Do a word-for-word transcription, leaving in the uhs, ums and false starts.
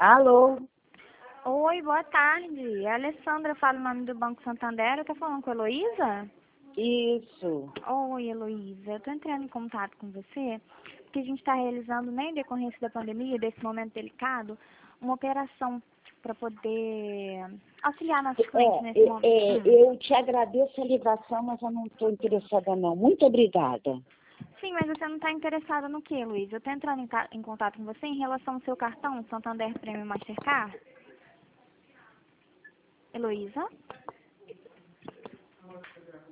Alô? Oi, boa tarde. É a Alessandra, fala o nome do Banco Santander. Eu tô falando com a Heloísa? Isso. Oi, Heloísa. Eu tô entrando em contato com você porque a gente está realizando, né, em decorrência da pandemia, desse momento delicado, uma operação para poder auxiliar nossos clientes É, nesse é, momento. é, Hum. eu te agradeço a ligação, mas eu não estou interessada não. Muito obrigada. Sim, mas você não está interessada no que, Luiz? Eu estou entrando em, ca- em contato com você em relação ao seu cartão Santander Premium Mastercard. Heloísa?